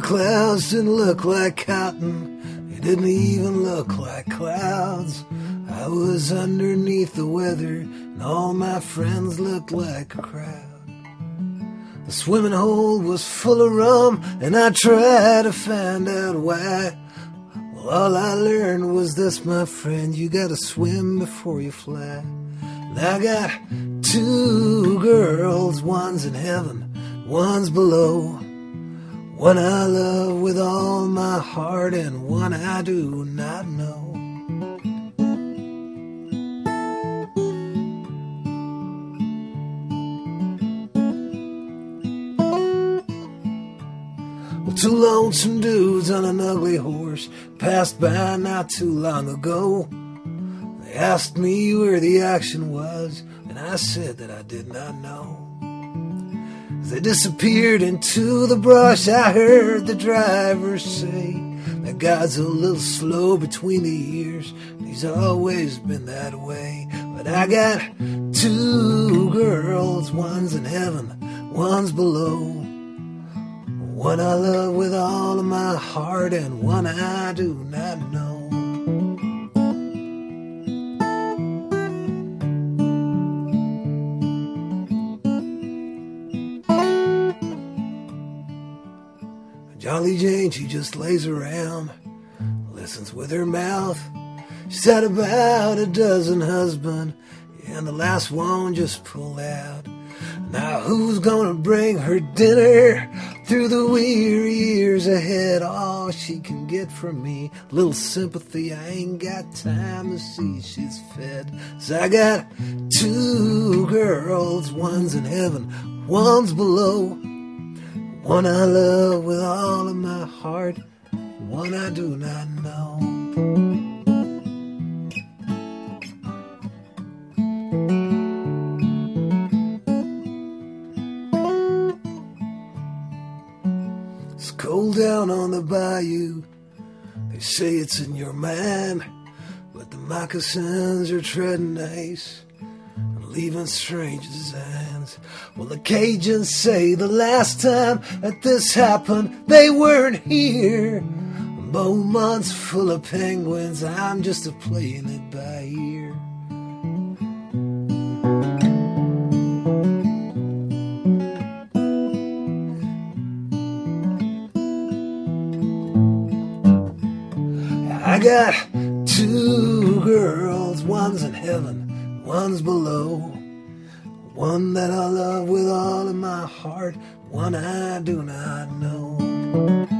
clouds didn't look like cotton, they didn't even look like clouds. I was underneath the weather, and all my friends looked like a crowd. The swimming hole was full of rum, and I tried to find out why. Well, all I learned was this, my friend, you gotta swim before you fly. And I got two girls, one's in heaven, one's below. One I love with all my heart, and one I do not know. Well, two lonesome dudes on an ugly horse passed by not too long ago. They asked me where the action was, and I said that I did not know. As they disappeared into the brush, I heard the driver say that God's a little slow between the ears, and he's always been that way. But I got two girls, one's in heaven, one's below. One I love with all of my heart, and one I do not know. Jolly Jane, she just lays around, listens with her mouth. She's had about a dozen husbands, and the last one just pulled out. Now who's gonna bring her dinner through the weary years ahead? All she can get from me, a little sympathy. I ain't got time to see she's fed. So I got two girls, one's in heaven, one's below. One I love with all of my heart, one I do not know. It's cold down on the bayou, they say it's in your mind, but the moccasins are treading nice, leaving strange designs. Well, the Cajuns say the last time that this happened, they weren't here. Beaumont's full of penguins, I'm just playing it by ear. I got two girls, one's in heaven, one's below. One that I love with all of my heart, one I do not know.